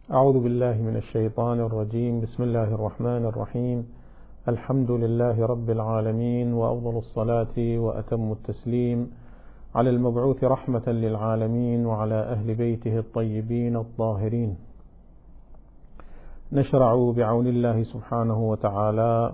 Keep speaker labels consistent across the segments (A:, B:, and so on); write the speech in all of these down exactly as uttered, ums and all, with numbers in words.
A: أعوذ بالله من الشيطان الرجيم. بسم الله الرحمن الرحيم. الحمد لله رب العالمين، وأفضل الصلاة وأتم التسليم على المبعوث رحمة للعالمين وعلى أهل بيته الطيبين الطاهرين. نشرع بعون الله سبحانه وتعالى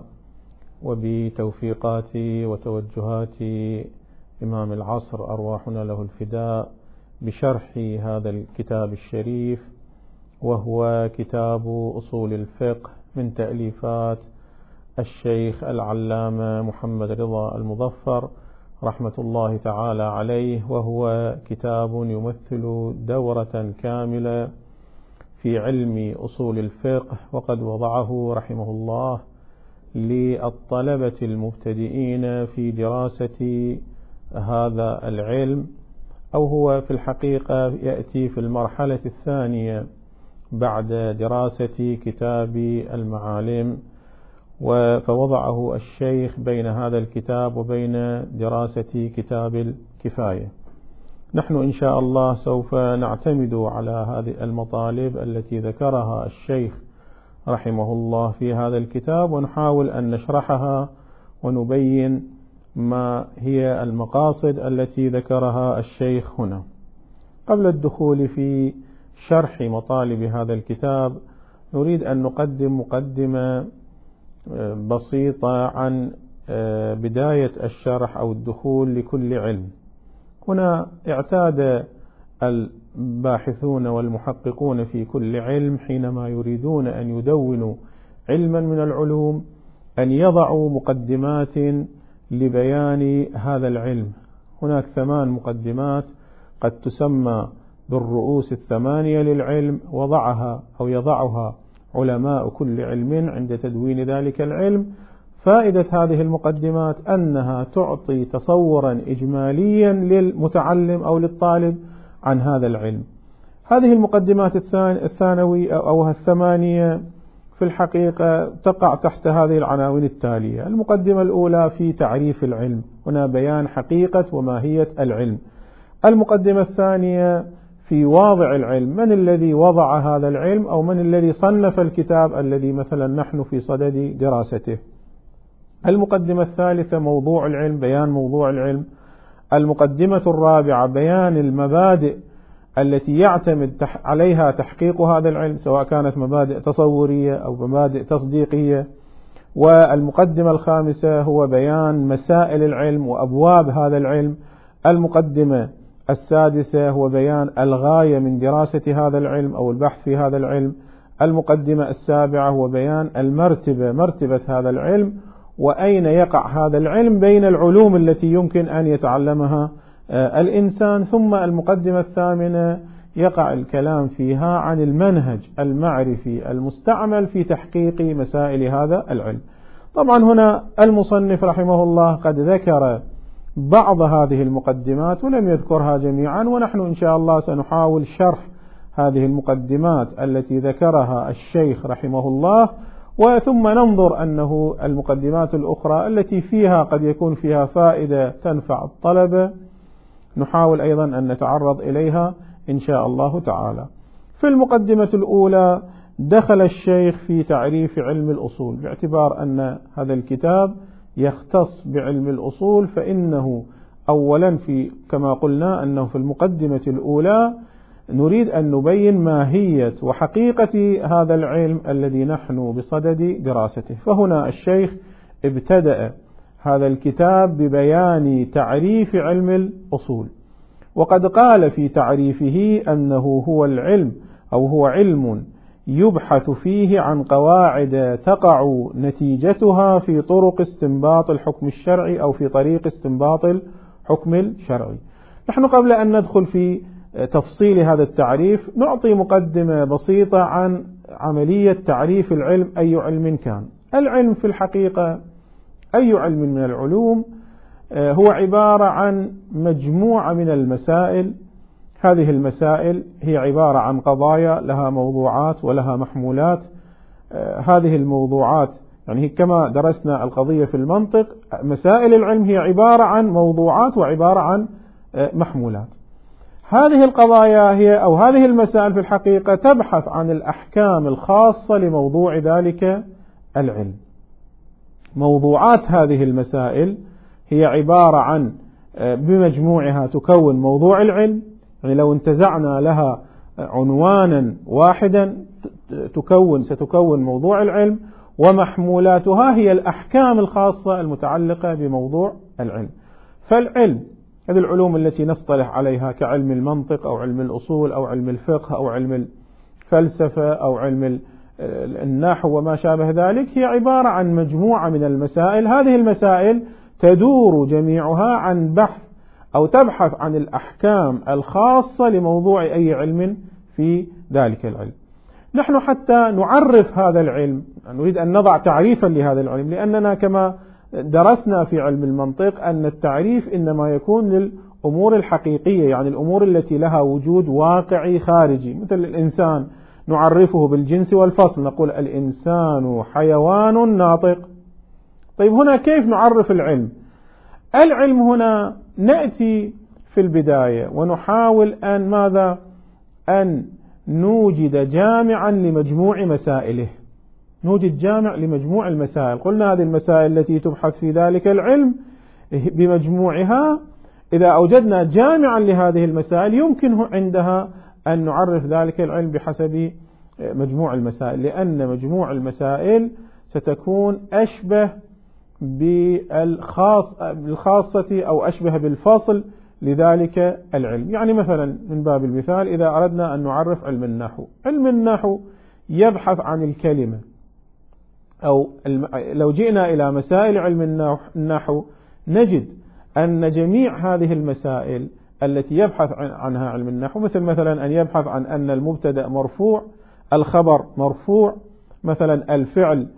A: وبتوفيقات وتوجهات إمام العصر أرواحنا له الفداء بشرح هذا الكتاب الشريف، وهو كتاب أصول الفقه من تأليفات الشيخ العلامة محمد رضا المظفر رحمة الله تعالى عليه، وهو كتاب يمثل دورة كاملة في علم أصول الفقه، وقد وضعه رحمه الله للطلبة المبتدئين في دراسة هذا العلم، أو هو في الحقيقة يأتي في المرحلة الثانية بعد دراسة كتاب المعالم، فوضعه الشيخ بين هذا الكتاب وبين دراسة كتاب الكفاية. نحن إن شاء الله سوف نعتمد على هذه المطالب التي ذكرها الشيخ رحمه الله في هذا الكتاب، ونحاول أن نشرحها ونبين ما هي المقاصد التي ذكرها الشيخ هنا. قبل الدخول في شرح مطالب هذا الكتاب نريد أن نقدم مقدمة بسيطة عن بداية الشرح أو الدخول لكل علم. هنا اعتاد الباحثون والمحققون في كل علم حينما يريدون أن يدونوا علما من العلوم أن يضعوا مقدمات لبيان هذا العلم. هناك ثمان مقدمات قد تسمى بالرؤوس الثمانية للعلم، وضعها أو يضعها علماء كل علم عند تدوين ذلك العلم. فائدة هذه المقدمات أنها تعطي تصورا إجماليا للمتعلم أو للطالب عن هذا العلم. هذه المقدمات الثانوية أو الثمانية في الحقيقة تقع تحت هذه العناوين التالية. المقدمة الأولى في تعريف العلم، هنا بيان حقيقة وماهية العلم. المقدمة الثانية في واضع العلم، من الذي وضع هذا العلم أو من الذي صنف الكتاب الذي مثلا نحن في صدد دراسته. المقدمة الثالثة موضوع العلم، بيان موضوع العلم. المقدمة الرابعة بيان المبادئ التي يعتمد عليها تحقيق هذا العلم، سواء كانت مبادئ تصورية أو مبادئ تصديقية. والمقدمة الخامسة هو بيان مسائل العلم وأبواب هذا العلم. المقدمة السادسة هو بيان الغاية من دراسة هذا العلم أو البحث في هذا العلم. المقدمة السابعة هو بيان المرتبة، مرتبة هذا العلم، وأين يقع هذا العلم بين العلوم التي يمكن أن يتعلمها الإنسان. ثم المقدمة الثامنة يقع الكلام فيها عن المنهج المعرفي المستعمل في تحقيق مسائل هذا العلم. طبعا هنا المصنف رحمه الله قد ذكر بعض هذه المقدمات ولم يذكرها جميعا، ونحن إن شاء الله سنحاول شرح هذه المقدمات التي ذكرها الشيخ رحمه الله، وثم ننظر أنه المقدمات الأخرى التي فيها قد يكون فيها فائدة تنفع الطلبة نحاول أيضا أن نتعرض إليها إن شاء الله تعالى. في المقدمة الأولى دخل الشيخ في تعريف علم الأصول، باعتبار أن هذا الكتاب يختص بعلم الأصول، فإنه أولا في كما قلنا أنه في المقدمة الأولى نريد أن نبين ماهية وحقيقة هذا العلم الذي نحن بصدد دراسته. فهنا الشيخ ابتدأ هذا الكتاب ببيان تعريف علم الأصول، وقد قال في تعريفه أنه هو العلم أو هو علم يبحث فيه عن قواعد تقع نتيجتها في طرق استنباط الحكم الشرعي أو في طريق استنباط الحكم الشرعي. نحن قبل أن ندخل في تفصيل هذا التعريف نعطي مقدمة بسيطة عن عملية تعريف العلم أي علم كان. العلم في الحقيقة أي علم من العلوم هو عبارة عن مجموعة من المسائل. هذه المسائل هي عبارة عن قضايا لها موضوعات ولها محمولات. هذه الموضوعات يعني كما درسنا القضية في المنطق، مسائل العلم هي عبارة عن موضوعات وعبارة عن محمولات. هذه القضايا هي أو هذه المسائل في الحقيقة تبحث عن الأحكام الخاصة لموضوع ذلك العلم. موضوعات هذه المسائل هي عبارة عن بمجموعها تكون موضوع العلم، يعني لو انتزعنا لها عنوانا واحدا تكون ستكون موضوع العلم، ومحمولاتها هي الأحكام الخاصة المتعلقة بموضوع العلم. فالعلم هذه العلوم التي نصطلح عليها كعلم المنطق أو علم الأصول أو علم الفقه أو علم الفلسفة أو علم النحو وما شابه ذلك، هي عبارة عن مجموعة من المسائل. هذه المسائل تدور جميعها عن بحث أو تبحث عن الأحكام الخاصة لموضوع أي علم في ذلك العلم. نحن حتى نعرف هذا العلم نريد أن نضع تعريفا لهذا العلم، لأننا كما درسنا في علم المنطق أن التعريف إنما يكون للأمور الحقيقية، يعني الأمور التي لها وجود واقعي خارجي، مثل الإنسان نعرفه بالجنس والفصل، نقول الإنسان حيوان ناطق. طيب هنا كيف نعرف العلم؟ العلم هنا نأتي في البداية ونحاول أن ماذا؟ أن نوجد جامعا لمجموع مسائله، نوجد جامع لمجموع المسائل. قلنا هذه المسائل التي تبحث في ذلك العلم بمجموعها، إذا أوجدنا جامعا لهذه المسائل يمكن عندها أن نعرف ذلك العلم بحسب مجموع المسائل، لأن مجموع المسائل ستكون أشبه بالخاصة أو أشبه بالفصل لذلك العلم. يعني مثلا من باب المثال إذا أردنا أن نعرف علم النحو، علم النحو يبحث عن الكلمة، أو لو جئنا إلى مسائل علم النحو نجد أن جميع هذه المسائل التي يبحث عنها علم النحو، مثل مثلا أن يبحث عن أن المبتدأ مرفوع، الخبر مرفوع، مثلا الفعل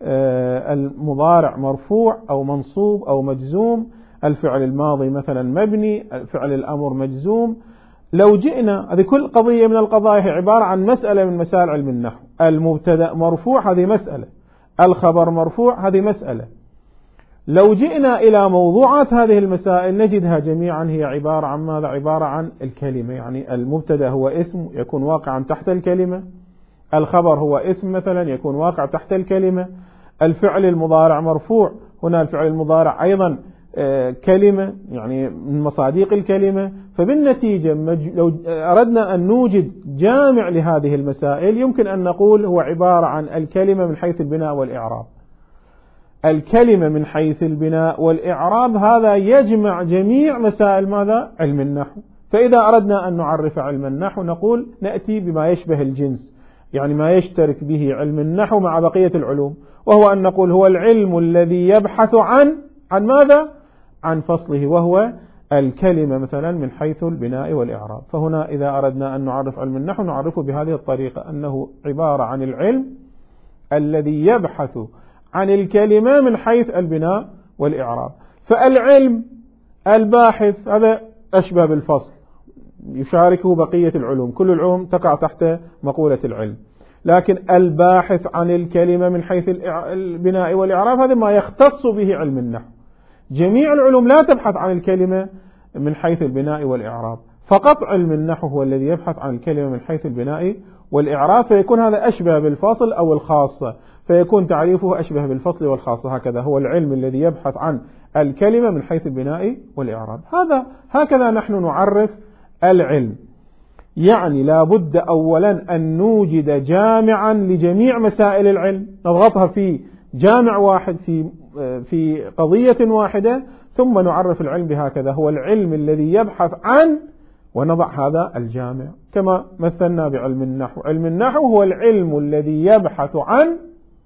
A: المضارع مرفوع أو منصوب أو مجزوم، الفعل الماضي مثلا مبني، الفعل الأمر مجزوم. لو جئنا هذه كل قضية من القضايا هي عبارة عن مسألة من مسائل علم النحو. المبتدأ مرفوع هذه مسألة، الخبر مرفوع هذه مسألة. لو جئنا إلى موضوعات هذه المسائل نجدها جميعا هي عبارة عن ماذا؟ عبارة عن الكلمة، يعني المبتدأ هو اسم يكون واقعا تحت الكلمة، الخبر هو اسم مثلا يكون واقع تحت الكلمة، الفعل المضارع مرفوع، هنا الفعل المضارع أيضا كلمة يعني من مصاديق الكلمة. فبالنتيجة لو أردنا أن نوجد جامع لهذه المسائل يمكن أن نقول هو عبارة عن الكلمة من حيث البناء والإعراب. الكلمة من حيث البناء والإعراب هذا يجمع جميع مسائل ماذا؟ علم النحو. فإذا أردنا أن نعرف علم النحو نقول نأتي بما يشبه الجنس، يعني ما يشترك به علم النحو مع بقية العلوم، وهو أن نقول هو العلم الذي يبحث عن عن ماذا؟ عن فصله، وهو الكلمة مثلا من حيث البناء والإعراب. فهنا إذا أردنا أن نعرف علم النحو نعرفه بهذه الطريقة، أنه عبارة عن العلم الذي يبحث عن الكلمة من حيث البناء والإعراب. فالعلم الباحث هذا أشبه بالفصل يشاركه بقية العلوم، كل العلوم تقع تحت مقولة العلم، لكن الباحث عن الكلمة من حيث البناء والإعراب هذا ما يختص به علم النحو. جميع العلوم لا تبحث عن الكلمة من حيث البناء والإعراب، فقط علم النحو هو الذي يبحث عن الكلمة من حيث البناء والإعراب، فيكون هذا أشبه بالفصل أو الخاصة، فيكون تعريفه أشبه بالفصل والخاصة. هكذا هو العلم الذي يبحث عن الكلمة من حيث البناء والإعراب. هذا هكذا نحن نعرف العلم. يعني لا بد أولا أن نوجد جامعا لجميع مسائل العلم، نضغطها في جامع واحد في في قضية واحدة، ثم نعرف العلم بهكذا هو العلم الذي يبحث عن، ونضع هذا الجامع كما مثلنا بعلم النحو. علم النحو هو العلم الذي يبحث عن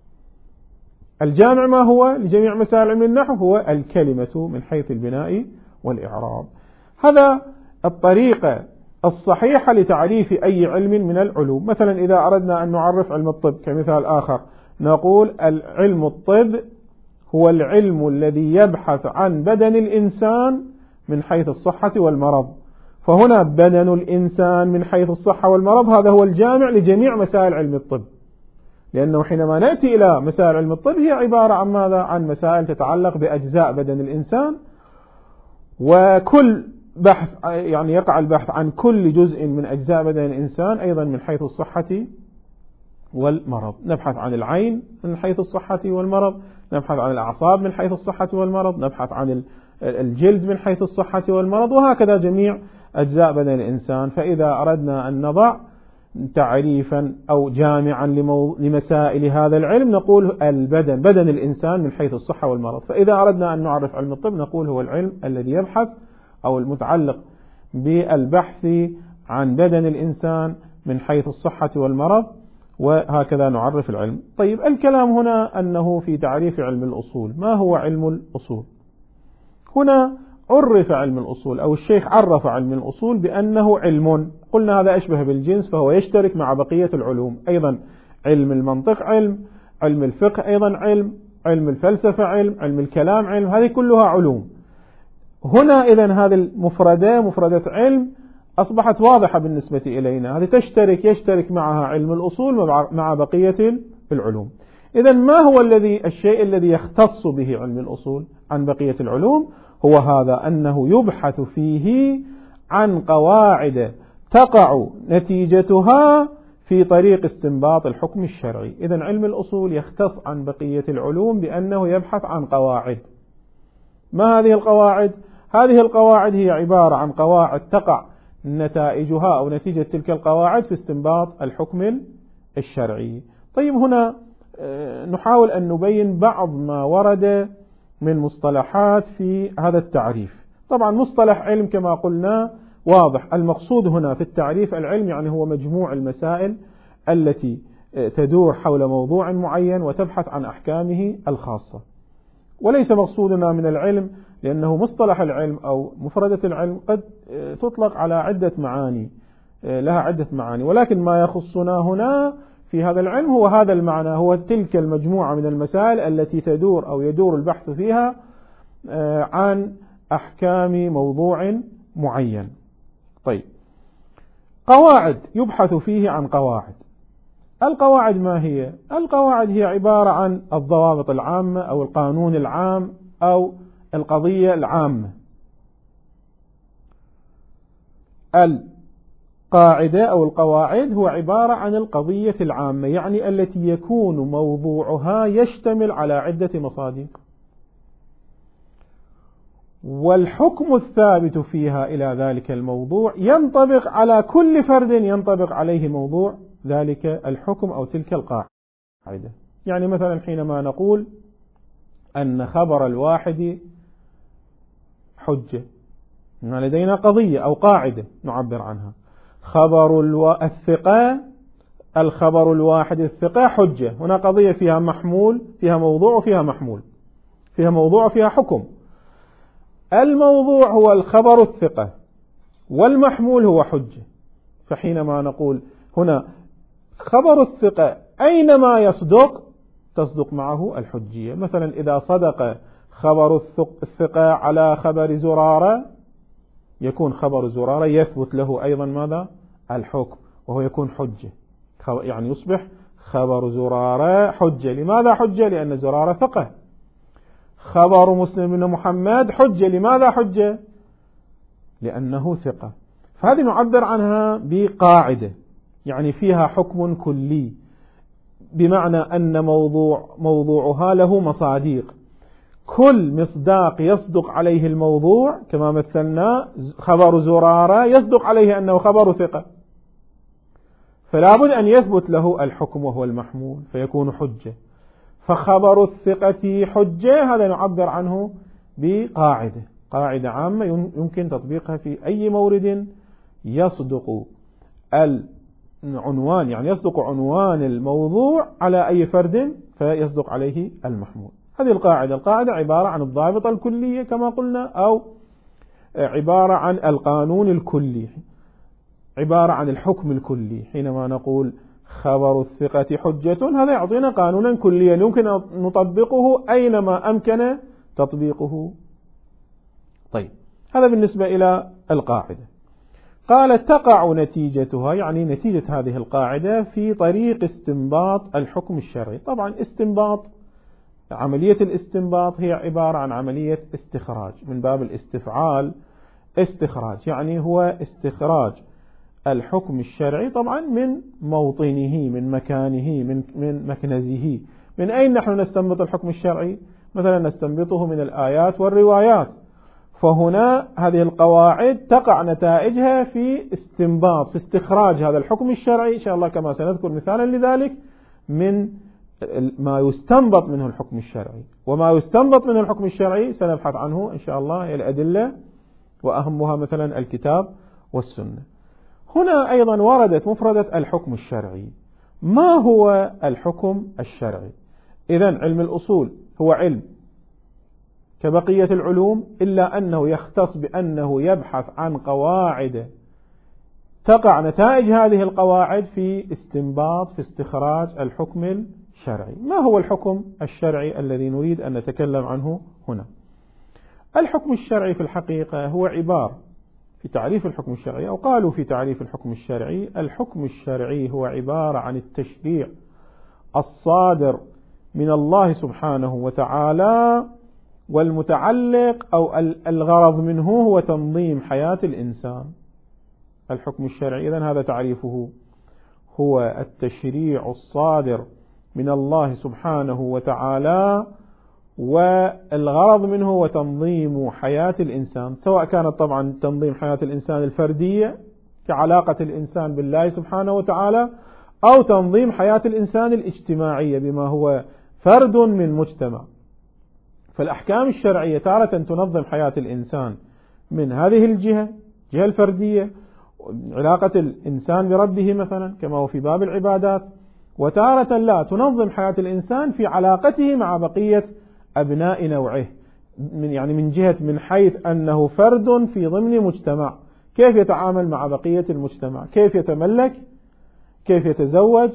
A: الجامع، ما هو لجميع مسائل علم النحو؟ هو الكلمة من حيث البناء والإعراب. هذا الطريقة الصحيحة لتعريف أي علم من العلوم. مثلا إذا أردنا أن نعرف علم الطب كمثال آخر نقول العلم الطب هو العلم الذي يبحث عن بدن الإنسان من حيث الصحة والمرض. فهنا بدن الإنسان من حيث الصحة والمرض هذا هو الجامع لجميع مسائل علم الطب، لأنه حينما نأتي إلى مسائل علم الطب هي عبارة عن ماذا؟ عن مسائل تتعلق بأجزاء بدن الإنسان، وكل بحث يعني يقع البحث عن كل جزء من أجزاء بدن الإنسان أيضا من حيث الصحة والمرض. نبحث عن العين من حيث الصحة والمرض، نبحث عن الأعصاب من حيث الصحة والمرض، نبحث عن الجلد من حيث الصحة والمرض، وهكذا جميع أجزاء بدن الإنسان. فإذا أردنا أن نضع تعريفا أو جامعا لمسائل هذا العلم نقول البدن بدن الإنسان من حيث الصحة والمرض. فإذا أردنا أن نعرف علم الطب نقول هو العلم الذي يبحث أو المتعلق بالبحث عن بدن الإنسان من حيث الصحة والمرض، وهكذا نعرف العلم. طيب، الكلام هنا أنه في تعريف علم الأصول. ما هو علم الأصول؟ هنا عرف علم الأصول أو الشيخ عرف علم الأصول بأنه علم، قلنا هذا أشبه بالجنس فهو يشترك مع بقية العلوم. أيضا علم المنطق علم، علم الفقه أيضا علم، علم الفلسفة علم، علم الكلام علم، هذه كلها علوم. هنا إذن هذه المفردة مفردة علم أصبحت واضحة بالنسبة إلينا، هذه تشترك يشترك معها علم الأصول مع بقية العلوم. إذن ما هو الذي الشيء الذي يختص به علم الأصول عن بقية العلوم؟ هو هذا، أنه يبحث فيه عن قواعد تقع نتيجتها في طريق استنباط الحكم الشرعي. إذن علم الأصول يختص عن بقية العلوم بأنه يبحث عن قواعد. ما هذه القواعد؟ هذه القواعد هي عبارة عن قواعد تقع نتائجها أو نتيجة تلك القواعد في استنباط الحكم الشرعي. طيب، هنا نحاول أن نبين بعض ما ورد من مصطلحات في هذا التعريف. طبعا مصطلح علم كما قلنا واضح، المقصود هنا في التعريف العلم يعني هو مجموع المسائل التي تدور حول موضوع معين وتبحث عن أحكامه الخاصة، وليس مقصودنا من العلم، لأنه مصطلح العلم أو مفردة العلم قد تطلق على عدة معاني، لها عدة معاني، ولكن ما يخصنا هنا في هذا العلم هو هذا المعنى، هو تلك المجموعة من المسائل التي تدور أو يدور البحث فيها عن أحكام موضوع معين. طيب، قواعد يبحث فيه عن قواعد. القواعد ما هي؟ القواعد هي عبارة عن الضوابط العامة أو القانون العام أو القضية العامة. القاعدة أو القواعد هو عبارة عن القضية العامة، يعني التي يكون موضوعها يشتمل على عدة مصادر، والحكم الثابت فيها إلى ذلك الموضوع ينطبق على كل فرد ينطبق عليه موضوع ذلك الحكم أو تلك القاعدة. يعني مثلا حينما نقول أن خبر الواحد حجة، لدينا قضية أو قاعدة نعبر عنها. خبر الثقة، الخبر الواحد الثقة حجة، هنا قضية فيها محمول، فيها موضوع وفيها محمول، فيها موضوع وفيها حكم. الموضوع هو الخبر الثقة والمحمول هو حجة. فحينما نقول هنا خبر الثقة أينما يصدق تصدق معه الحجية. مثلا إذا صدق خبر الثقة على خبر زرارة يكون خبر زرارة يثبت له أيضا ماذا؟ الحكم، وهو يكون حجة، يعني يصبح خبر زرارة حجة. لماذا حجة؟ لأن زرارة ثقة. خبر مسلم بن محمد حجة، لماذا حجة؟ لأنه ثقة. فهذه نعبر عنها بقاعدة، يعني فيها حكم كلي، بمعنى أن موضوع موضوعها له مصادق، كل مصداق يصدق عليه الموضوع، كما مثلنا خبر زرارة يصدق عليه أنه خبر ثقة، فلا بد أن يثبت له الحكم وهو المحمول فيكون حجة. فخبر الثقة حجة، هذا نعبر عنه بقاعدة، قاعدة عامة يمكن تطبيقها في أي مورد يصدق العنوان، يعني يصدق عنوان الموضوع على أي فرد فيصدق عليه المحمول. هذه القاعدة. القاعدة عبارة عن الضابط الكلية كما قلنا، أو عبارة عن القانون الكلي، عبارة عن الحكم الكلي. حينما نقول خبر الثقة حجة، هذا يعطينا قانونا كليا يمكن أن نطبقه أينما أمكن تطبيقه. طيب، هذا بالنسبة إلى القاعدة. قال تقع نتيجتها، يعني نتيجة هذه القاعدة في طريق استنباط الحكم الشرعي. طبعا استنباط، عملية الاستنباط هي عبارة عن عملية استخراج من باب الاستفعال، استخراج، يعني هو استخراج الحكم الشرعي طبعا من موطنه، من مكانه، من من مكنزه. من أين نحن نستنبط الحكم الشرعي؟ مثلا نستنبطه من الآيات والروايات، فهنا هذه القواعد تقع نتائجها في استنباط، في استخراج هذا الحكم الشرعي إن شاء الله، كما سنذكر مثالا لذلك، من ما يستنبط منه الحكم الشرعي. وما يستنبط منه الحكم الشرعي سنبحث عنه إن شاء الله الأدلة، وأهمها مثلا الكتاب والسنة. هنا أيضا وردت مفردة الحكم الشرعي. ما هو الحكم الشرعي؟ إذن علم الأصول هو علم كبقية العلوم، إلا أنه يختص بأنه يبحث عن قواعد تقع نتائج هذه القواعد في استنباط، في استخراج الحكم الشرعي. ما هو الحكم الشرعي الذي نريد أن نتكلم عنه هنا؟ الحكم الشرعي في الحقيقة هو عبارة، في تعريف الحكم الشرعي، أو قالوا في تعريف الحكم الشرعي: الحكم الشرعي هو عبارة عن التشريع الصادر من الله سبحانه وتعالى، والمتعلق أو الغرض منه هو تنظيم حياة الإنسان. الحكم الشرعي إذن هذا تعريفه، هو التشريع الصادر من الله سبحانه وتعالى، والغرض منه هو تنظيم حياة الإنسان، سواء كانت طبعا تنظيم حياة الإنسان الفردية كعلاقة الإنسان بالله سبحانه وتعالى، أو تنظيم حياة الإنسان الاجتماعية بما هو فرد من مجتمع. فالأحكام الشرعية تارة تنظم حياة الإنسان من هذه الجهة، جهة الفردية، علاقة الإنسان بربه مثلا كما هو في باب العبادات، وتارة لا تنظم حياة الإنسان في علاقته مع بقية أبناء نوعه، من يعني من جهة من حيث أنه فرد في ضمن مجتمع، كيف يتعامل مع بقية المجتمع، كيف يتملك، كيف يتزوج،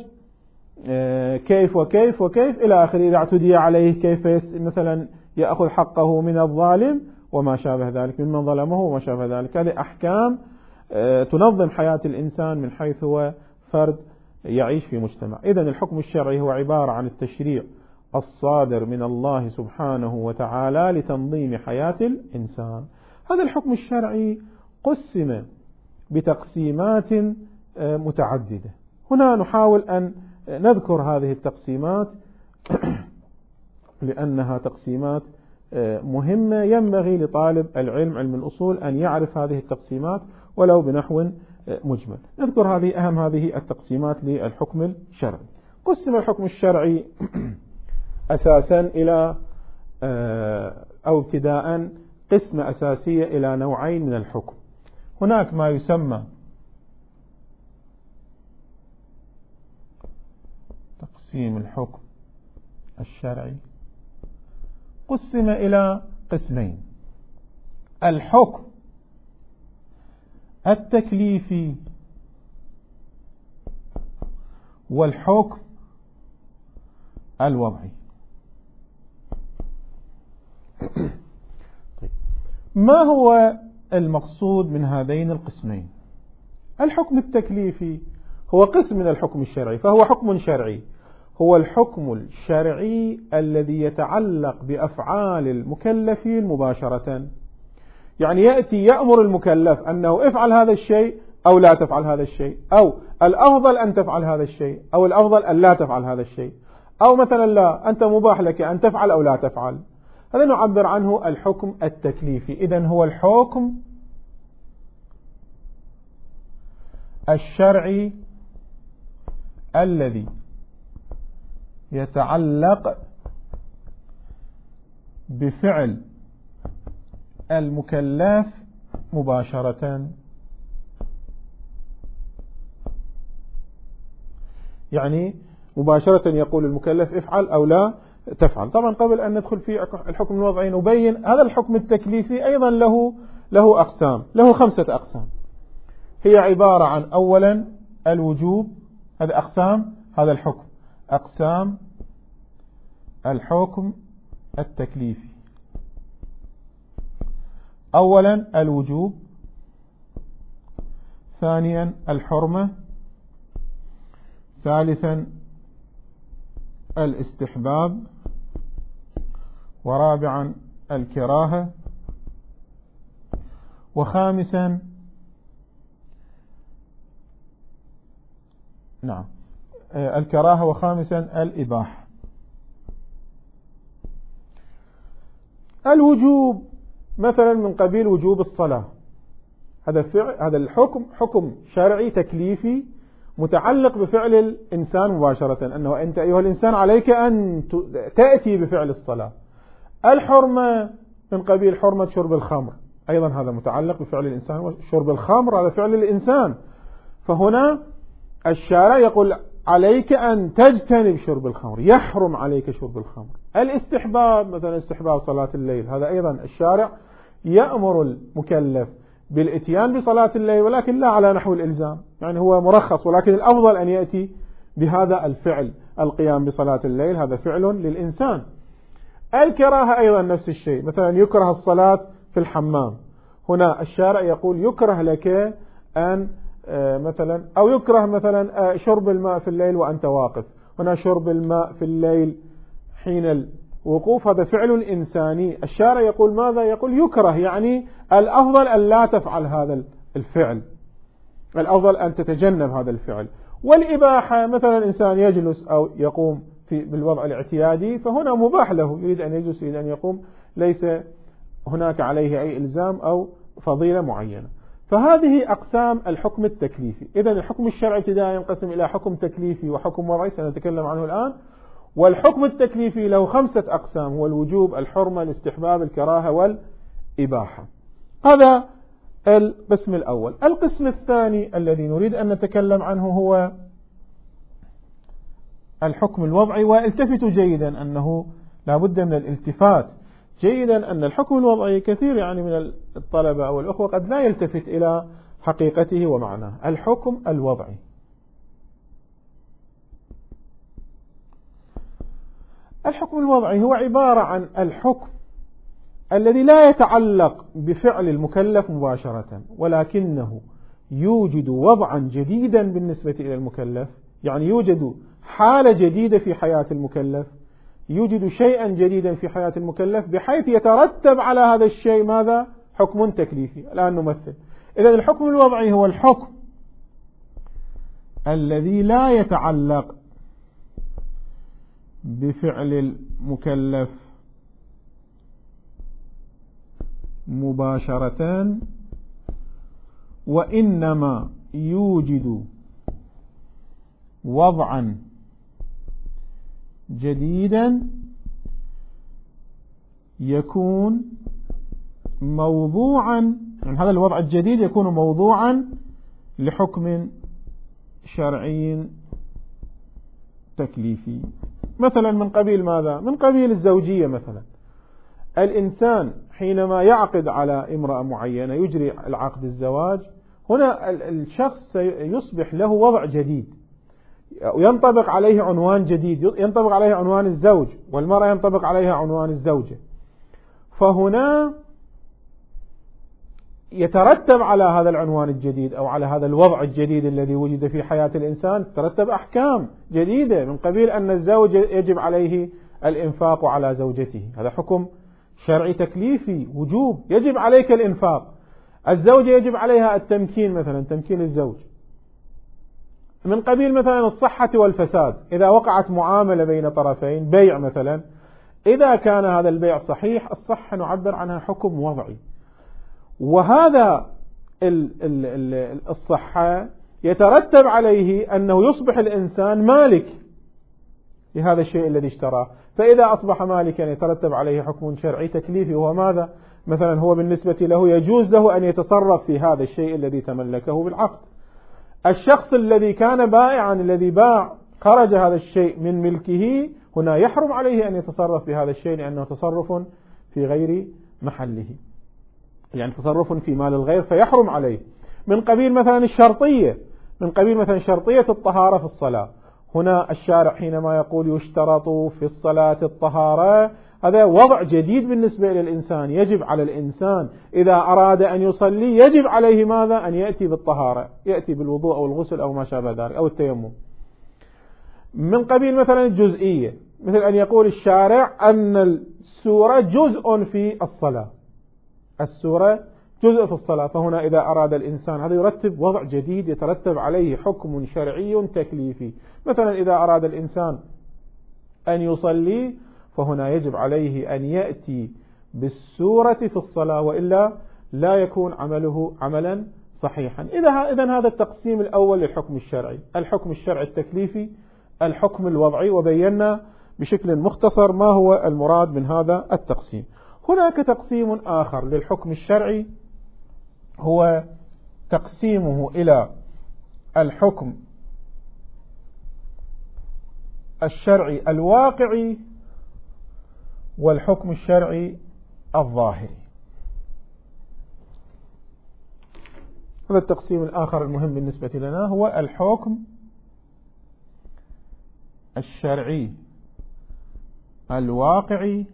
A: كيف وكيف وكيف إلى آخره، إذا اعتدي عليه كيف مثلا يأخذ حقه من الظالم وما شابه ذلك، ممن ظلمه وما شابه ذلك. هذه أحكام تنظم حياة الإنسان من حيث هو فرد يعيش في مجتمع. إذن الحكم الشرعي هو عبارة عن التشريع الصادر من الله سبحانه وتعالى لتنظيم حياة الإنسان. هذا الحكم الشرعي قسم بتقسيمات متعددة. هنا نحاول أن نذكر هذه التقسيمات لأنها تقسيمات مهمة، ينبغي لطالب العلم علم الأصول أن يعرف هذه التقسيمات ولو بنحو مجمل. نذكر هذه أهم هذه التقسيمات للحكم الشرعي. قسم الحكم الشرعي أساسا إلى أو ابتداء قسمة أساسية إلى نوعين من الحكم. هناك ما يسمى تقسيم الحكم الشرعي، قسم إلى قسمين: الحكم التكليفي والحكم الوضعي. ما هو المقصود من هذين القسمين؟ الحكم التكليفي هو قسم من الحكم الشرعي، فهو حكم شرعي، هو الحكم الشرعي الذي يتعلق بأفعال المكلفين مباشرة، يعني يأتي يأمر المكلف أنه افعل هذا الشيء أو لا تفعل هذا الشيء، أو الأفضل أن تفعل هذا الشيء أو الأفضل أن لا تفعل هذا الشيء، أو مثلا لا أنت مباح لك أن تفعل أو لا تفعل. هذا نعبر عنه الحكم التكليفي. إذن هو الحكم الشرعي الذي يتعلق بفعل المكلف مباشرة، يعني مباشرة يقول المكلف افعل أو لا تفعل. طبعا قبل أن ندخل في الحكم الوضعي نبين هذا الحكم التكليفي أيضا له له أقسام، له خمسة أقسام. هي عبارة عن أولا الوجوب، هذا أقسام هذا الحكم، أقسام الحكم التكليفي. أولا الوجوب، ثانيا الحرمة، ثالثا الاستحباب، ورابعا الكراهة، وخامسا نعم الكراهة، وخامسا الإباحة. الوجوب مثلا من قبيل وجوب الصلاة، هذا فعل، هذا الحكم حكم شرعي تكليفي متعلق بفعل الإنسان مباشرة، أنه أنت أيها الإنسان عليك أن تأتي بفعل الصلاة. الحرمة من قبيل حرمة شرب الخمر، أيضا هذا متعلق بفعل الإنسان، شرب الخمر هذا فعل الإنسان، فهنا الشارع يقول عليك أن تجتنب شرب الخمر، يحرم عليك شرب الخمر. الاستحباب مثلا استحباب صلاة الليل، هذا أيضا الشارع يأمر المكلف بالاتيان بصلاة الليل، ولكن لا على نحو الإلزام، يعني هو مرخص، ولكن الأفضل أن يأتي بهذا الفعل، القيام بصلاة الليل هذا فعل للإنسان. الكراهة أيضا نفس الشيء، مثلا يكره الصلاة في الحمام، هنا الشارع يقول يكره لك أن مثلا، أو يكره مثلا شرب الماء في الليل وأنت واقف، هنا شرب الماء في الليل حين الوقوف هذا فعل إنساني، الشارع يقول ماذا؟ يقول يكره، يعني الأفضل أن لا تفعل هذا الفعل، الأفضل أن تتجنب هذا الفعل. والإباحة مثلا إنسان يجلس أو يقوم في بالوضع الاعتيادي، فهنا مباح له، يريد أن يجلس، يريد أن يقوم، ليس هناك عليه أي إلزام أو فضيلة معينة. فهذه أقسام الحكم التكليفي. إذن الحكم الشرعي ابتداء ينقسم إلى حكم تكليفي وحكم وضعي، سنتكلم عنه الآن. والحكم التكليفي له خمسة أقسام، هو الوجوب، الحرمة، الاستحباب، الكراهة، والإباحة. هذا القسم الأول. القسم الثاني الذي نريد أن نتكلم عنه هو الحكم الوضعي. والتفتوا جيدا أنه لا بد من الالتفات جيدا، أن الحكم الوضعي كثير يعني من الطلبة أو الأخوة قد لا يلتفت إلى حقيقته ومعناه. الحكم الوضعي، الحكم الوضعي هو عبارة عن الحكم الذي لا يتعلق بفعل المكلف مباشرة، ولكنه يوجد وضعا جديدا بالنسبة إلى المكلف، يعني يوجد حالة جديدة في حياة المكلف، يوجد شيئا جديدا في حياة المكلف، بحيث يترتب على هذا الشيء ماذا؟ حكم تكليفي. الآن نمثل. إذن الحكم الوضعي هو الحكم الذي لا يتعلق بفعل المكلف مباشرة، وإنما يوجد وضعا جديدا يكون موضوعا، يعني هذا الوضع الجديد يكون موضوعا لحكم شرعي تكليفي. مثلا من قبيل ماذا؟ من قبيل الزوجية. مثلا الإنسان حينما يعقد على امرأة معينة، يجري العقد الزواج، هنا الشخص يصبح له وضع جديد، وينطبق عليه عنوان جديد، ينطبق عليه عنوان الزوج، والمرأة ينطبق عليها عنوان الزوجة. فهنا يترتب على هذا العنوان الجديد أو على هذا الوضع الجديد الذي وجد في حياة الإنسان، ترتب أحكام جديدة، من قبيل أن الزوج يجب عليه الإنفاق على زوجته، هذا حكم شرعي تكليفي، وجوب، يجب عليك الإنفاق. الزوجة يجب عليها التمكين، مثلا تمكين الزوج. من قبيل مثلا الصحة والفساد، إذا وقعت معاملة بين طرفين، بيع مثلا، إذا كان هذا البيع صحيح، الصحة نعبر عنها حكم وضعي، وهذا الصحة يترتب عليه أنه يصبح الإنسان مالك لهذا الشيء الذي اشتراه، فإذا أصبح مالكا يترتب عليه حكم شرعي تكليفي، وهو ماذا؟ مثلا هو بالنسبة له يجوز له أن يتصرف في هذا الشيء الذي تملكه بالعقد. الشخص الذي كان بائعا، الذي باع، خرج هذا الشيء من ملكه، هنا يحرم عليه أن يتصرف بهذا الشيء، لأنه تصرف في غير محله، يعني تصرف في مال الغير، فيحرم عليه. من قبيل مثلا الشرطية، من قبيل مثلا شرطية الطهارة في الصلاة، هنا الشارع حينما يقول يشترط في الصلاة الطهارة، هذا وضع جديد بالنسبة إلى الإنسان، يجب على الإنسان إذا أراد أن يصلي يجب عليه ماذا؟ أن يأتي بالطهارة، يأتي بالوضوء أو الغسل أو ما شابه ذلك أو التيمم. من قبيل مثلا الجزئية، مثل أن يقول الشارع أن السورة جزء في الصلاة، السورة جزء في الصلاة. فهنا إذا أراد الإنسان هذا يرتب وضع جديد يترتب عليه حكم شرعي تكليفي. مثلا إذا أراد الإنسان أن يصلي فهنا يجب عليه أن يأتي بالسورة في الصلاة، وإلا لا يكون عمله عملا صحيحا. إذا إذن هذا التقسيم الأول للحكم الشرعي، الحكم الشرعي التكليفي، الحكم الوضعي، وبينا بشكل مختصر ما هو المراد من هذا التقسيم. هناك تقسيم آخر للحكم الشرعي هو تقسيمه إلى الحكم الشرعي الواقعي والحكم الشرعي الظاهري. هذا التقسيم الآخر المهم بالنسبة لنا هو الحكم الشرعي الواقعي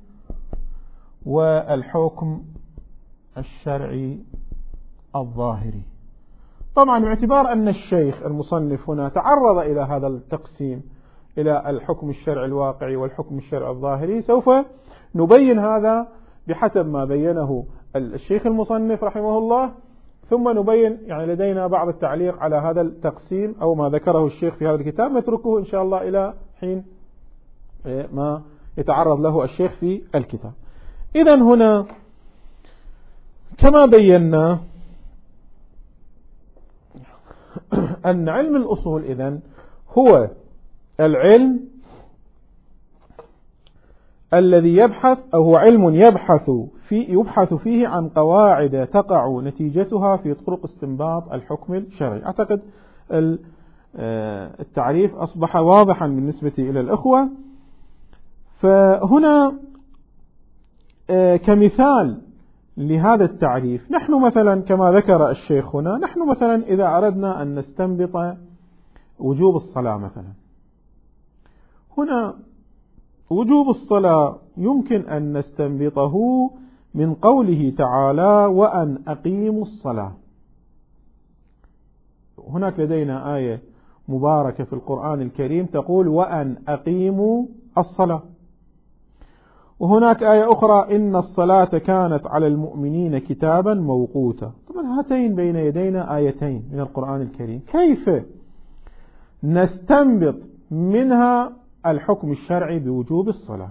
A: والحكم الشرعي الظاهري. طبعا باعتبار أن الشيخ المصنف هنا تعرض إلى هذا التقسيم إلى الحكم الشرعي الواقعي والحكم الشرعي الظاهري، سوف نبين هذا بحسب ما بينه الشيخ المصنف رحمه الله، ثم نبين يعني لدينا بعض التعليق على هذا التقسيم أو ما ذكره الشيخ في هذا الكتاب، نتركه إن شاء الله إلى حين ما يتعرض له الشيخ في الكتاب. إذن هنا كما بينا أن علم الأصول إذن هو العلم الذي يبحث أو هو علم يبحث في يبحث فيه عن قواعد تقع نتيجتها في طرق استنباط الحكم الشرعي. أعتقد التعريف أصبح واضحا بالنسبة إلى الأخوة. فهنا كمثال لهذا التعريف، نحن مثلا كما ذكر الشيخ هنا، نحن مثلا إذا أردنا أن نستنبط وجوب الصلاة مثلا، هنا وجوب الصلاة يمكن أن نستنبطه من قوله تعالى وأن أقيموا الصلاة. هناك لدينا آية مباركة في القرآن الكريم تقول وأن أقيموا الصلاة، وهناك آية أخرى إن الصلاة كانت على المؤمنين كتابا موقوتا. طبعا هاتين بين يدينا آيتين من القرآن الكريم، كيف نستنبط منها الحكم الشرعي بوجوب الصلاة؟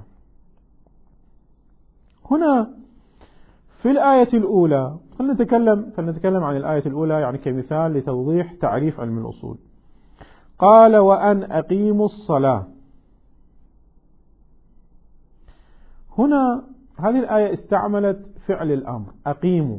A: هنا في الآية الأولى فلنتكلم, فلنتكلم عن الآية الأولى يعني كمثال لتوضيح تعريف علم الأصول. قال وأن أقيموا الصلاة. هنا هذه الآية استعملت فعل الأمر أقيموا،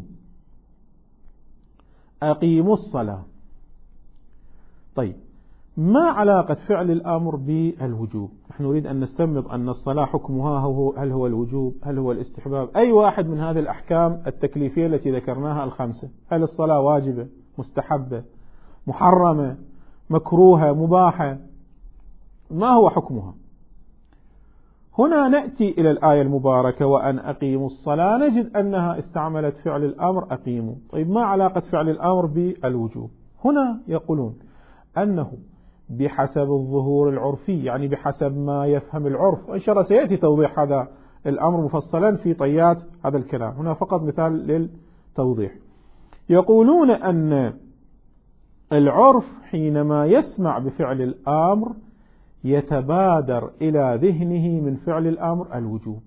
A: أقيموا الصلاة. طيب ما علاقة فعل الأمر بالوجوب؟ نحن نريد أن نستنبط أن الصلاة حكمها هو هل هو الوجوب، هل هو الاستحباب، أي واحد من هذه الأحكام التكليفية التي ذكرناها الخمسة. هل الصلاة واجبة، مستحبة، محرمة، مكروهة، مباحة، ما هو حكمها؟ هنا نأتي إلى الآية المباركة وأن أقيموا الصلاة، نجد أنها استعملت فعل الأمر أقيموا. طيب ما علاقة فعل الأمر بالوجوب؟ هنا يقولون أنه بحسب الظهور العرفي، يعني بحسب ما يفهم العرف، وإن شاء الله سيأتي توضيح هذا الأمر مفصلا في طيات هذا الكلام، هنا فقط مثال للتوضيح. يقولون أن العرف حينما يسمع بفعل الأمر يتبادر إلى ذهنه من فعل الأمر الوجوب،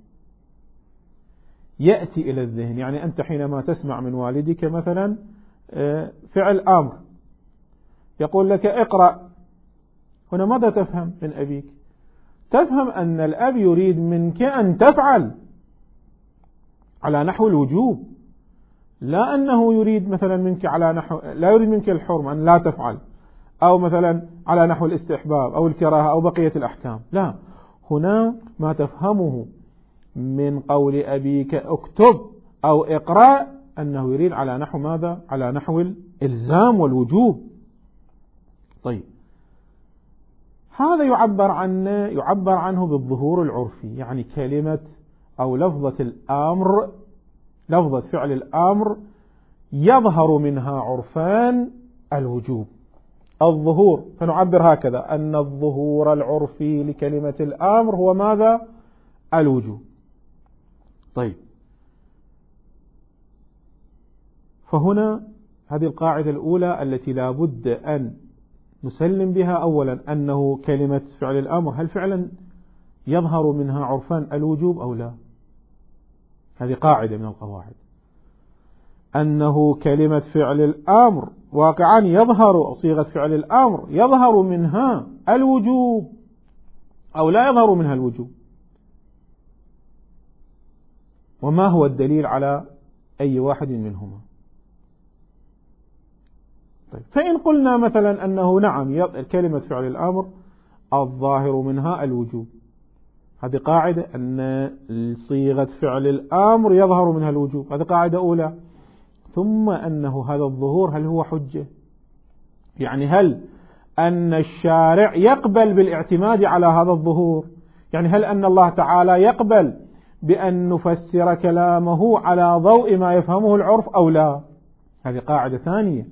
A: يأتي إلى الذهن. يعني أنت حينما تسمع من والدك مثلا فعل أمر يقول لك اقرأ، هنا ماذا تفهم من أبيك؟ تفهم أن الأب يريد منك أن تفعل على نحو الوجوب، لا أنه يريد مثلا منك على نحو لا يريد منك الحرمة أن لا تفعل، أو مثلا على نحو الاستحباب أو الكراهة أو بقية الأحكام. لا، هنا ما تفهمه من قول أبيك اكتب أو اقرأ أنه يريد على نحو ماذا؟ على نحو الإلزام والوجوب. طيب هذا يعبر عنه يعبر عنه بالظهور العرفي، يعني كلمة أو لفظة الأمر، لفظة فعل الأمر يظهر منها عرفان الوجوب، الظهور، فنعبر هكذا أن الظهور العرفي لكلمة الأمر هو ماذا؟ الوجوب. طيب فهنا هذه القاعدة الأولى التي لا بد أن نسلم بها أولا، أنه كلمة فعل الأمر هل فعلا يظهر منها عرفان الوجوب أو لا؟ هذه قاعدة من القواعد، أنه كلمة فعل الأمر واقعا يظهر، صيغة فعل الأمر يظهر منها الوجوب أو لا يظهر منها الوجوب، وما هو الدليل على أي واحد منهما؟ طيب، فإن قلنا مثلا أنه نعم كلمة فعل الأمر الظاهر منها الوجوب، هذه قاعدة أن صيغة فعل الأمر يظهر منها الوجوب، هذه قاعدة أولى. ثم أنه هذا الظهور هل هو حجة؟ يعني هل أن الشارع يقبل بالاعتماد على هذا الظهور؟ يعني هل أن الله تعالى يقبل بأن نفسر كلامه على ضوء ما يفهمه العرف أو لا؟ هذه قاعدة ثانية،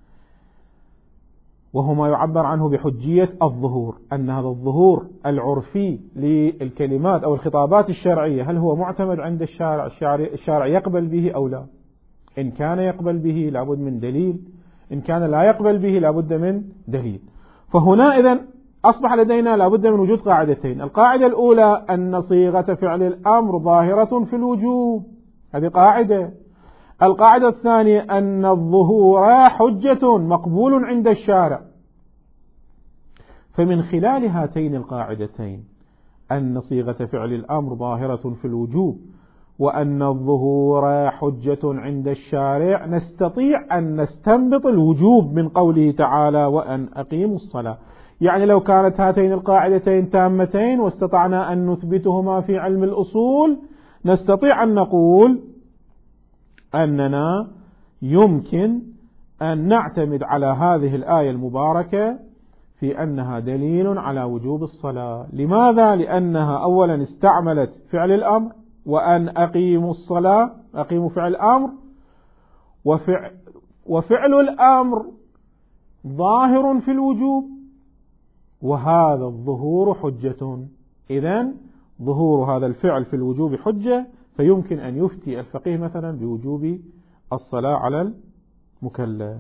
A: وهو ما يعبر عنه بحجية الظهور، أن هذا الظهور العرفي للكلمات أو الخطابات الشرعية هل هو معتمد عند الشارع، الشارع يقبل به أو لا؟ إن كان يقبل به لابد من دليل، إن كان لا يقبل به لابد من دليل. فهنا إذن أصبح لدينا لابد من وجود قاعدتين، القاعدة الأولى أن صيغة فعل الأمر ظاهرة في الوجوب، هذه قاعدة. القاعدة الثانية أن الظهور حجة مقبول عند الشارع. فمن خلال هاتين القاعدتين أن صيغة فعل الأمر ظاهرة في الوجوب وأن الظهور حجة عند الشارع نستطيع أن نستنبط الوجوب من قوله تعالى وأن أقيموا الصلاة. يعني لو كانت هاتين القاعدتين تامتين واستطعنا أن نثبتهما في علم الأصول نستطيع أن نقول أننا يمكن أن نعتمد على هذه الآية المباركة في أنها دليل على وجوب الصلاة. لماذا؟ لأنها أولا استعملت فعل الأمر، وأن أقيموا الصلاة، أقيموا فعل الأمر، وفعل, وفعل الأمر ظاهر في الوجوب، وهذا الظهور حجة. إذن ظهور هذا الفعل في الوجوب حجة، فيمكن أن يفتي الفقيه مثلا بوجوب الصلاة على المكلف.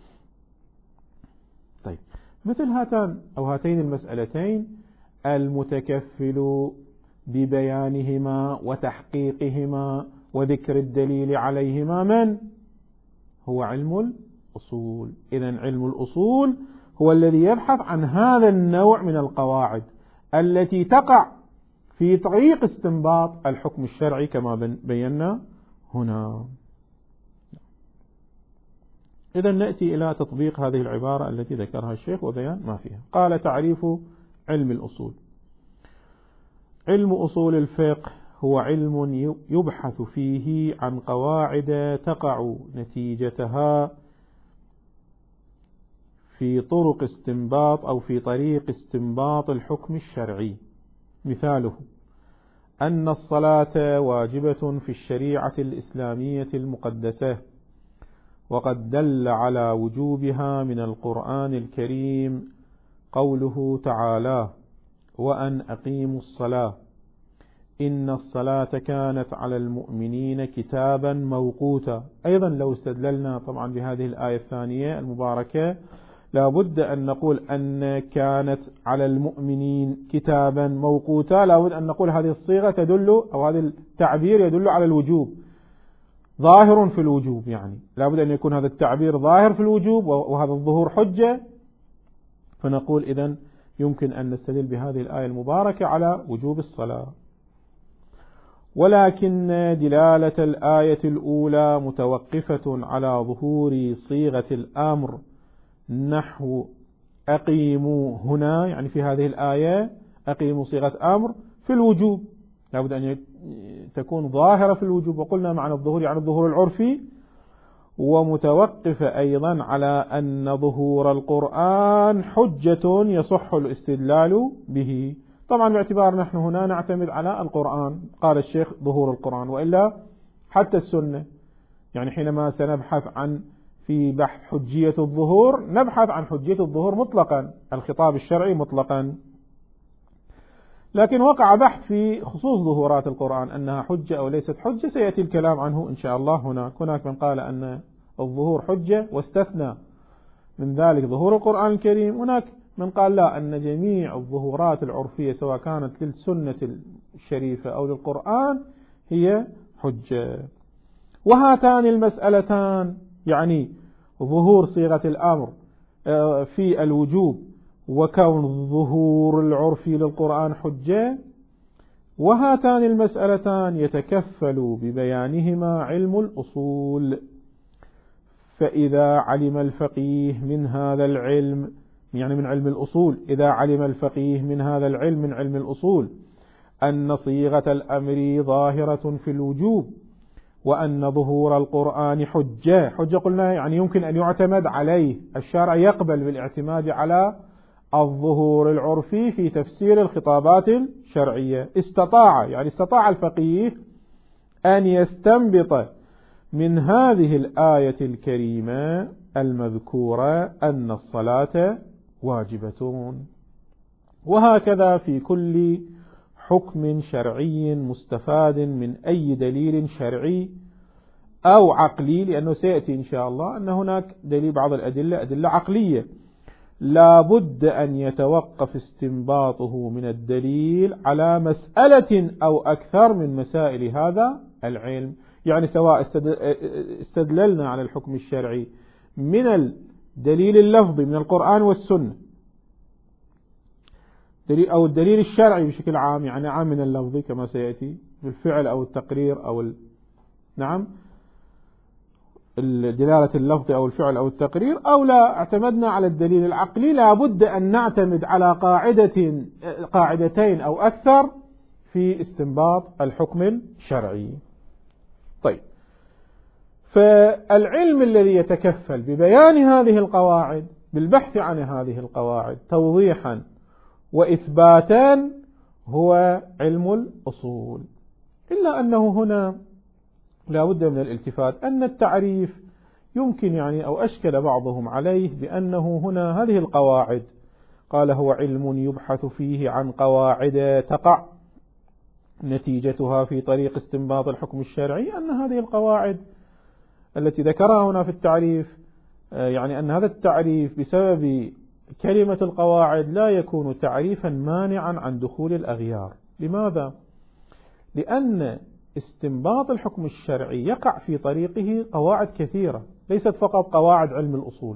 A: طيب، مثل هاتان أو هاتين المسألتين المتكفل ببيانهما وتحقيقهما وذكر الدليل عليهما من؟ هو علم الأصول. إذن علم الأصول هو الذي يبحث عن هذا النوع من القواعد التي تقع في طريق استنباط الحكم الشرعي كما بينا هنا. إذن نأتي إلى تطبيق هذه العبارة التي ذكرها الشيخ وبيان ما فيها. قال: تعريف علم الأصول: علم أصول الفقه هو علم يبحث فيه عن قواعد تقع نتيجتها في طرق استنباط أو في طريق استنباط الحكم الشرعي. مثاله أن الصلاة واجبة في الشريعة الإسلامية المقدسة، وقد دل على وجوبها من القرآن الكريم قوله تعالى: وأن أقيموا الصلاة إن الصلاة كانت على المؤمنين كتابا موقوتا. أيضا لو استدللنا طبعا بهذه الآية الثانية المباركة لا بد أن نقول أن كانت على المؤمنين كتابا موقوتا، لا بد أن نقول هذه الصيغة تدل أو هذا التعبير يدل على الوجوب، ظاهر في الوجوب، يعني لا بد أن يكون هذا التعبير ظاهر في الوجوب وهذا الظهور حجة. فنقول إذن يمكن أن نستدل بهذه الآية المباركة على وجوب الصلاة. ولكن دلالة الآية الأولى متوقفة على ظهور صيغة الأمر نحو أقيموا هنا، يعني في هذه الآية أقيموا صيغة أمر في الوجوب، لا بد أن تكون ظاهرة في الوجوب، وقلنا معنى الظهور يعني الظهور العرفي، ومتوقفة أيضا على أن ظهور القرآن حجة يصح الاستدلال به. طبعا باعتبار نحن هنا نعتمد على القرآن، قال الشيخ ظهور القرآن، وإلا حتى السنة، يعني حينما سنبحث عن في بحث حجية الظهور نبحث عن حجية الظهور مطلقا، الخطاب الشرعي مطلقا. لكن وقع بحث في خصوص ظهورات القرآن أنها حجة أو ليست حجة، سيأتي الكلام عنه إن شاء الله. هناك هناك من قال أن الظهور حجة، واستثنى من ذلك ظهور القرآن الكريم. هناك من قال لا، أن جميع الظهورات العرفية سواء كانت للسنة الشريفة أو للقرآن هي حجة. وهاتان المسألتان، يعني ظهور صيغة الأمر في الوجوب وكون الظهور العرفي للقرآن حجة، وهاتان المسألتان يتكفل ببيانهما علم الأصول. فإذا علم الفقيه من هذا العلم، يعني من علم الأصول، إذا علم الفقيه من هذا العلم من علم الأصول أن صيغة الأمر ظاهرة في الوجوب، وأن ظهور القرآن حجة، حجة قلنا يعني يمكن أن يعتمد عليه، الشارع يقبل بالاعتماد على الظهور العرفي في تفسير الخطابات الشرعية. استطاع، يعني استطاع الفقيه أن يستنبط من هذه الآية الكريمة المذكورة أن الصلاة واجبة. وهكذا في كل حكم شرعي مستفاد من أي دليل شرعي أو عقلي، لأنه سيأتي إن شاء الله أن هناك دليل، بعض الأدلة أدلة عقلية لا بد أن يتوقف استنباطه من الدليل على مسألة أو أكثر من مسائل هذا العلم. يعني سواء استدللنا على الحكم الشرعي من الدليل اللفظي من القرآن والسنة أو الدليل الشرعي بشكل عام، يعني عام من اللفظي كما سيأتي بالفعل أو التقرير أو ال... نعم الدلالة اللفظ أو الفعل أو التقرير، أو لا اعتمدنا على الدليل العقلي، لا بد أن نعتمد على قاعدة قاعدتين أو أكثر في استنباط الحكم الشرعي. طيب، فالعلم الذي يتكفل ببيان هذه القواعد، بالبحث عن هذه القواعد توضيحا وإثباتا، هو علم الأصول. إلا أنه هنا لا بد من الالتفات أن التعريف يمكن يعني أو أشكل بعضهم عليه بأنه هنا هذه القواعد قال هو علم يبحث فيه عن قواعد تقع نتيجتها في طريق استنباط الحكم الشرعي، أن هذه القواعد التي ذكرها هنا في التعريف، يعني أن هذا التعريف بسبب كلمة القواعد لا يكون تعريفا مانعا عن دخول الأغيار. لماذا؟ لأن استنباط الحكم الشرعي يقع في طريقه قواعد كثيرة، ليست فقط قواعد علم الأصول.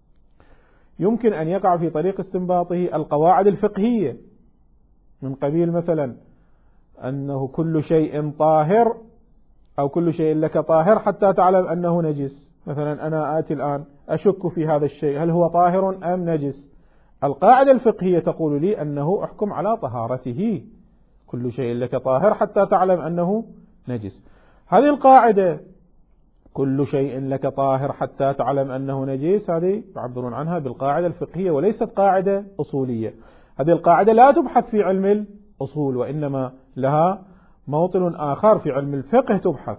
A: يمكن أن يقع في طريق استنباطه القواعد الفقهية من قبيل مثلا أنه كل شيء طاهر أو كل شيء لك طاهر حتى تعلم أنه نجس. مثلا أنا آتي الآن أشك في هذا الشيء هل هو طاهر أم نجس، القاعدة الفقهية تقول لي أنه أحكم على طهارته، كل شيء لك طاهر حتى تعلم أنه نجس. هذه القاعدة كل شيء لك طاهر حتى تعلم أنه نجس، هذه يعبرون عنها بالقاعدة الفقهية وليست قاعدة أصولية. هذه القاعدة لا تبحث في علم الأصول، وإنما لها موطن آخر في علم الفقه تبحث.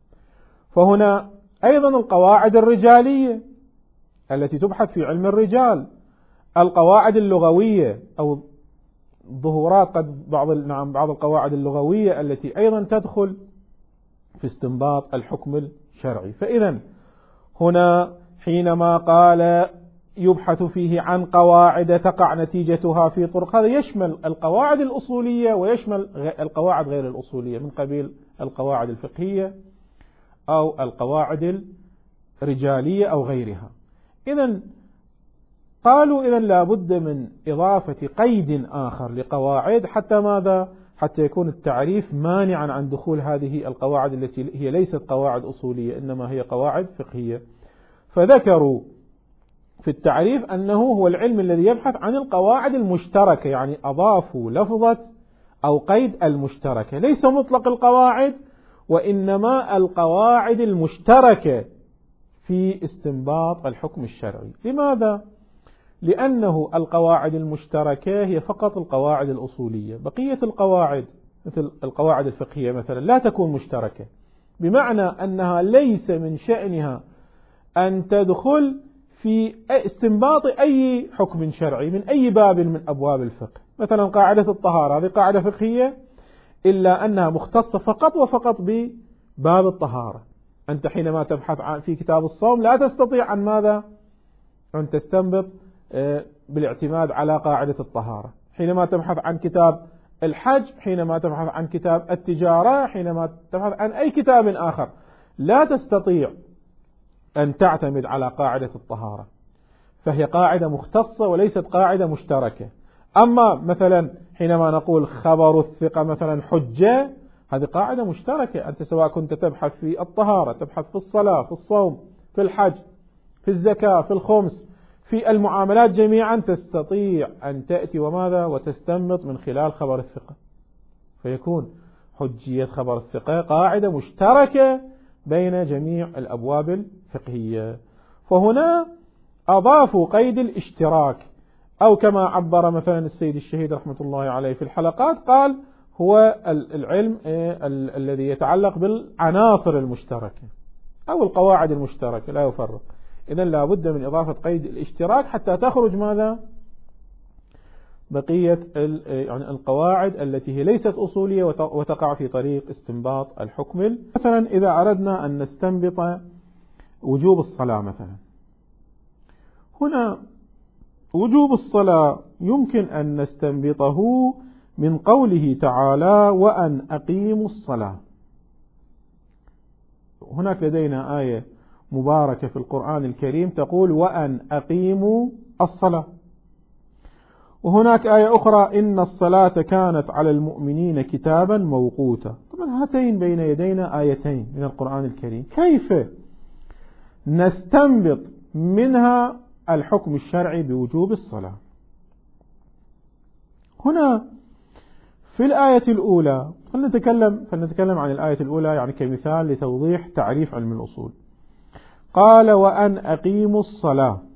A: فهنا أيضا القواعد الرجالية التي تبحث في علم الرجال، القواعد اللغوية أو ظهورات قد بعض نعم بعض القواعد اللغوية التي أيضا تدخل في استنباط الحكم الشرعي. فإذا هنا حينما قال يبحث فيه عن قواعد تقع نتيجتها في طرق، هذا يشمل القواعد الأصولية ويشمل القواعد غير الأصولية من قبيل القواعد الفقهية أو القواعد الرجالية أو غيرها. إذن قالوا إذن لا بد من إضافة قيد آخر لقواعد حتى ماذا؟ حتى يكون التعريف مانعا عن دخول هذه القواعد التي هي ليست قواعد أصولية إنما هي قواعد فقهية. فذكروا في التعريف أنه هو العلم الذي يبحث عن القواعد المشتركة، يعني أضافوا لفظة أو قيد المشتركة، ليس مطلق القواعد وإنما القواعد المشتركة في استنباط الحكم الشرعي. لماذا؟ لأنه القواعد المشتركة هي فقط القواعد الأصولية، بقية القواعد مثل القواعد الفقهية مثلا لا تكون مشتركة، بمعنى أنها ليس من شأنها أن تدخل في استنباط أي حكم شرعي من أي باب من أبواب الفقه. مثلا قاعدة الطهارة هذه قاعدة فقهية إلا أنها مختصة فقط وفقط بباب الطهارة، أنت حينما تبحث عن في كتاب الصوم لا تستطيع عن ماذا؟ أن تستنبط بالاعتماد على قاعدة الطهارة. حينما تبحث عن كتاب الحج، حينما تبحث عن كتاب التجارة، حينما تبحث عن أي كتاب آخر لا تستطيع أن تعتمد على قاعدة الطهارة، فهي قاعدة مختصة وليست قاعدة مشتركة. أما مثلا حينما نقول خبر الثقة مثلا حجة، هذه قاعدة مشتركة. أنت سواء كنت تبحث في الطهارة، تبحث في الصلاة، في الصوم، في الحج، في الزكاة، في الخمس، في المعاملات جميعا، تستطيع أن تأتي وماذا وتستنبط من خلال خبر الثقة، فيكون حجية خبر الثقة قاعدة مشتركة بين جميع الأبواب الفقهية. فهنا أضافوا قيد الاشتراك، أو كما عبر مثلا السيد الشهيد رحمة الله عليه في الحلقات، قال هو العلم الذي يتعلق بالعناصر المشتركة أو القواعد المشتركة، لا يفرق. إذن لا بد من إضافة قيد الاشتراك حتى تخرج ماذا؟ بقية يعني القواعد التي هي ليست أصولية وتقع في طريق استنباط الحكم. مثلا إذا أردنا أن نستنبط وجوب الصلاة مثلا، هنا وجوب الصلاة يمكن أن نستنبطه من قوله تعالى وأن أقيموا الصلاة. هناك لدينا آية مباركة في القرآن الكريم تقول وأن أقيموا الصلاة، وهناك آية أخرى إن الصلاة كانت على المؤمنين كتابا موقوتا. طبعا هاتين بين يدينا آيتين من القرآن الكريم، كيف نستنبط منها الحكم الشرعي بوجوب الصلاة؟ هنا في الآية الأولى فلنتكلم, فلنتكلم عن الآية الأولى يعني كمثال لتوضيح تعريف علم الأصول. قال وأن أقيموا الصلاة،